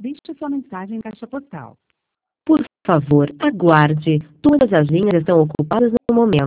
Deixe sua mensagem em caixa postal. Por favor, aguarde. Todas as linhas estão ocupadas no momento.